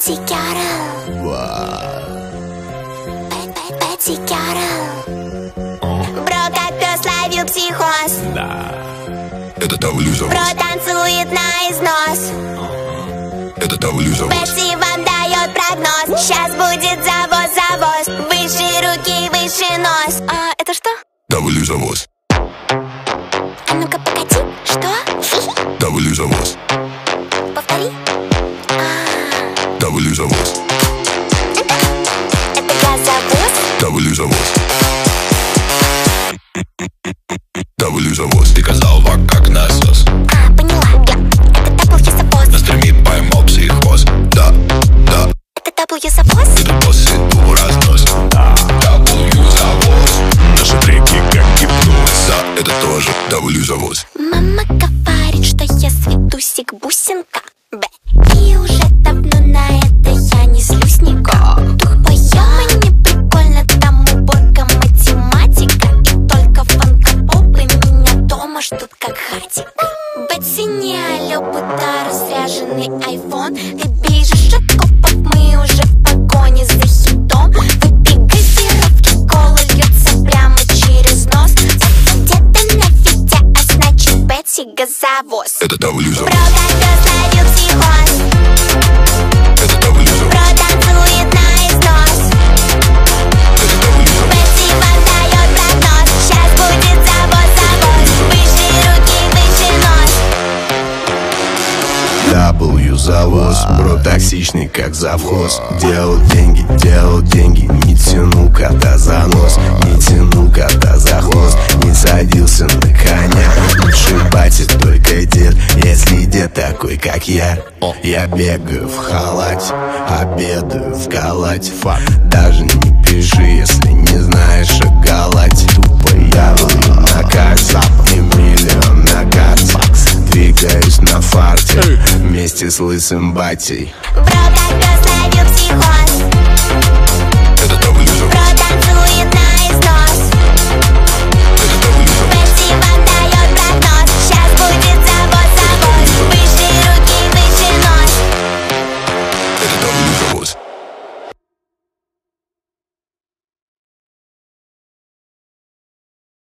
Betty Carroll. Betty Carroll. Бро, как пес ловил психоз. Да. Это давлю за вас. Бро танцует на износ. Это давлю за вас. Бетти вам дает прогноз. Сейчас будет завоз. Выше руки, выше нос. А это что? Давлю за вас. А ну-ка погоди, что? Давлю за вас. Повтори. Давлю за вас. Это газовоз. Давлю за вас. Давлю за вас. Ты казалва как насос. Поняла, это табло-язовоз. На стриме поймал психоз. Да. Это табло-язовоз. Это босс, иду разнос. Давлю за вас. Наши треки как гипноз. Это тоже давлю за вас. Мама говорит, что я светусик-бусинка. И уже давно на это я не злюсь никак. Тупая, мне прикольно, там уборка, математика. И только фанка-поп и меня дома ждут как хатик. Бетси не алё, будто разряженный айфон. Ты бежишь от копов, мы уже в погоне за хитом. Выпей газировки, кола льется прямо через нос. Где-то на фите, а значит Бетси газовоз. Это давлю за Бро, вас. как пес ловил психоз. Это давлю за Бро вас. танцует на износ. Это давлю за вас. Бетти вам дает прогноз. Сейчас будет завоз. Выше руки, выше нос. W завоз, бро токсичный как завхоз. Делал деньги, не тяну кота за нос. Не тяну кота за хвост, не садился на коня. Лучше батя, только дед, если дед такой как я. Я бегаю в халате, обедаю в галате. Факт, даже не пиши, если не знаешь о галате. Тупо я на карте, и миллион на карте. Двигаюсь на фарте, вместе с лысым батей. Бро, как пес ловил психоз.